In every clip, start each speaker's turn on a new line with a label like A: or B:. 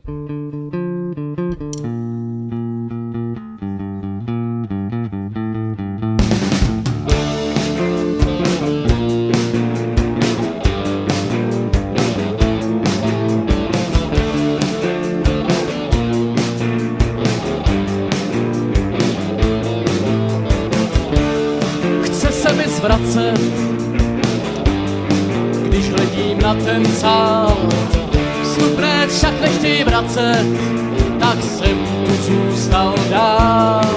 A: Zvracet, když hledím na ten sál. Vstupné však nechtěj vracet, tak jsem tu zůstal dál.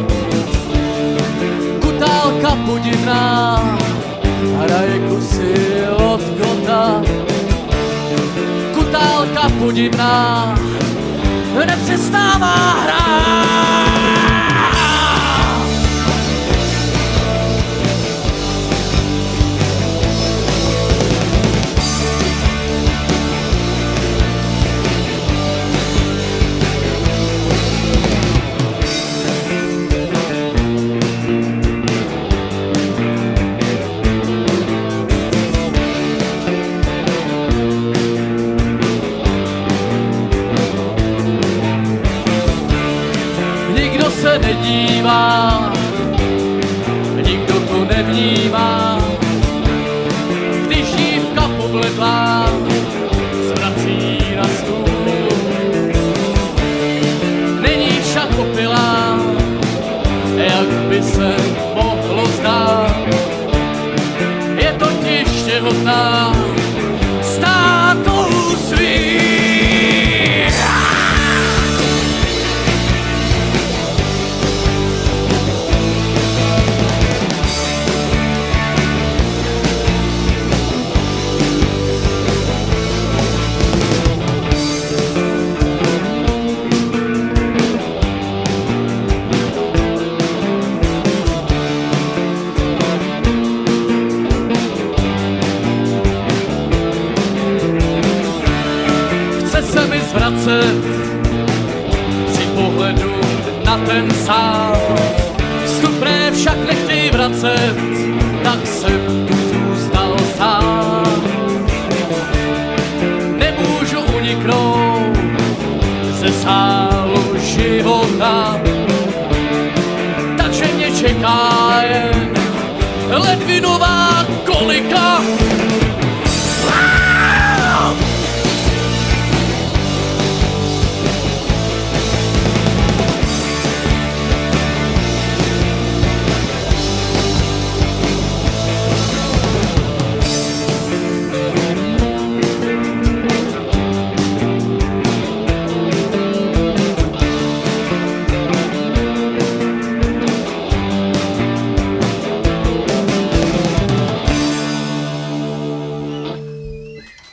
A: Kutálka podivná hraje kusy od Gotta. Kutálka podivná nepřestává hrát. Se nedívá, nikdo to nevnímá, když dívka pobledlá zvrací na stůl. Není však opilá, jak by se mohlo zdát, je totiž těhotná státou svým. Se mi zvracet při pohledu na ten sál. Vstupné však nechtěj vracet, tak jsem tu zůstal sám. Nemůžu uniknout ze sálu života, takže mě čeká jen ledvinová kolika.